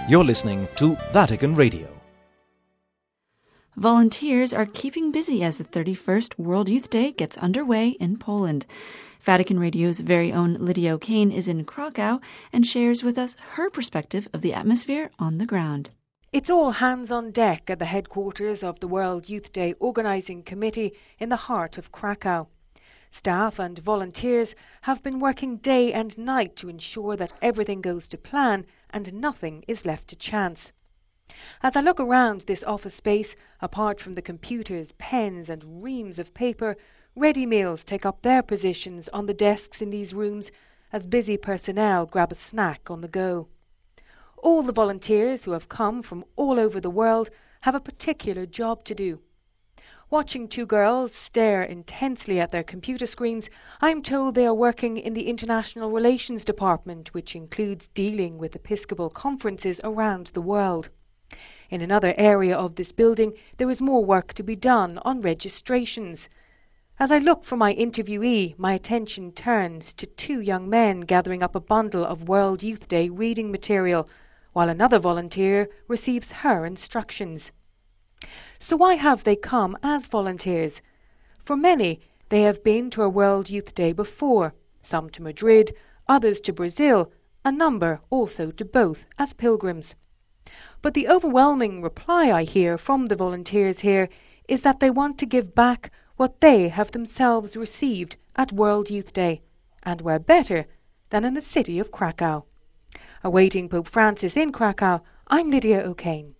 You're listening to Vatican Radio. Volunteers are keeping busy as the 31st World Youth Day gets underway in Poland. Vatican Radio's very own Lydia O'Kane is in Krakow and shares with us her perspective of the atmosphere on the ground. It's all hands on deck at the headquarters of the World Youth Day Organising Committee in the heart of Krakow. Staff and volunteers have been working day and night to ensure that everything goes to plan and nothing is left to chance. As I look around this office space, apart from the computers, pens and reams of paper, ready meals take up their positions on the desks in these rooms as busy personnel grab a snack on the go. All the volunteers who have come from all over the world have a particular job to do. Watching two girls stare intensely at their computer screens, I'm told they are working in the International Relations Department, which includes dealing with Episcopal conferences around the world. In another area of this building, there is more work to be done on registrations. As I look for my interviewee, my attention turns to two young men gathering up a bundle of World Youth Day reading material, while another volunteer receives her instructions. So why have they come as volunteers? For many, they have been to a World Youth Day before, some to Madrid, others to Brazil, a number also to both as pilgrims. But the overwhelming reply I hear from the volunteers here is that they want to give back what they have themselves received at World Youth Day, and where better than in the city of Krakow. Awaiting Pope Francis in Krakow, I'm Lydia O'Kane.